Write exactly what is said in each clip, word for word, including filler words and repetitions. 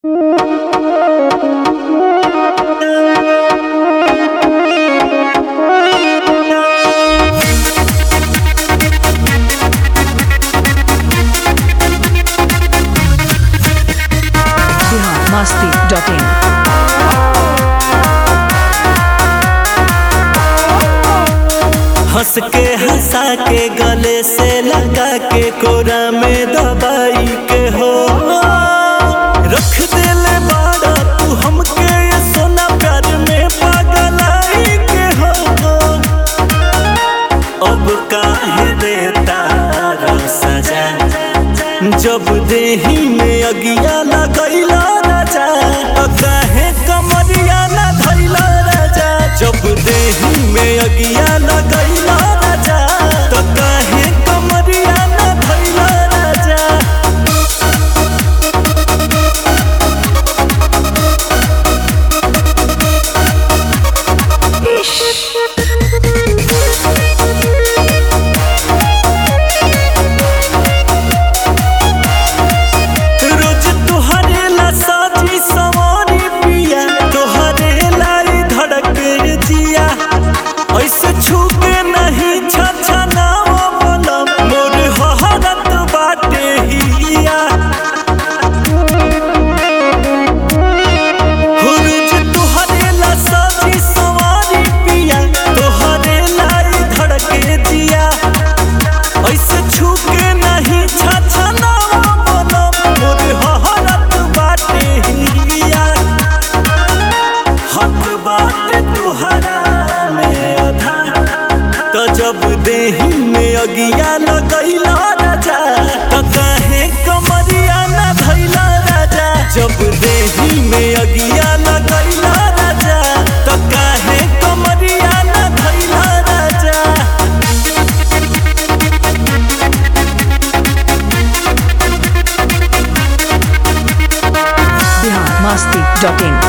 masti dot in हंस के हंसा के गले से लगा के कोरा में दबाई के हो रख दिले बाड़ा तू हमके ये सोना प्यार में पागलाई के हो अब काहे देता सजा जब देही में अगिया लगैला राजा काहे कमरिया न धैला राजा जब देही में अगिया लगैला राजा तो काहे कमरिया न धैला राजा रोज तुहरे ला साजी सवारी पिया तुहरे लाई धड़क जिया ऐसे छूके नहीं छछा नाव बोलम मोर हहरत बाटे हिया हो रोज तुहरे ला साजी सवारी पिया तुहरे लाई धड़क जिया ऐसे छूके नहीं छछा नाव बोलम मोर हहरत बाटे हिया हक बाटे तुहरा में अधा तो जब देही में अगिया लगैला राजा तो काहे कमरिया न धैला राजा जब देही में अगिया लगैला राजा तो काहे कमरिया न धैला राजा masti dot in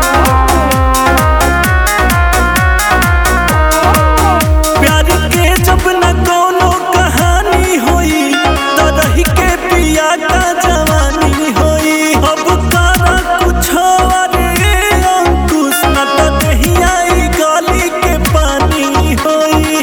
प्यार के जब न कोनो कहानी होई तो रही के पिया का जवानी होई अब कारा कुछ अरे अंकुश न तो दहिया ई गली के पानी होई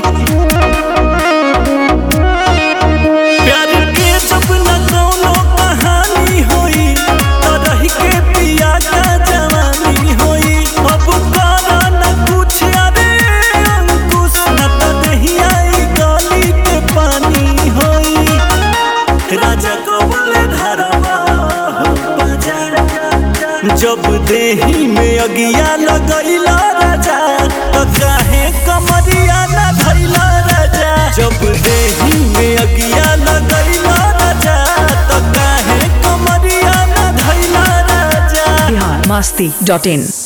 प्यार के जब न कोनो कहानी होई तो रही के पिया का जवानी होई अब कारा न कुछ अरे अंकुश न तो दहिया ई गली के पानी होई राजा को बोले धरवा हो बाजार जब देही में अगिया लगैला राजा तो काहे कमरिया न धैला राजा जब देही में अगिया लगैला राजा तो काहे कमरिया न धैला राजा masti dot in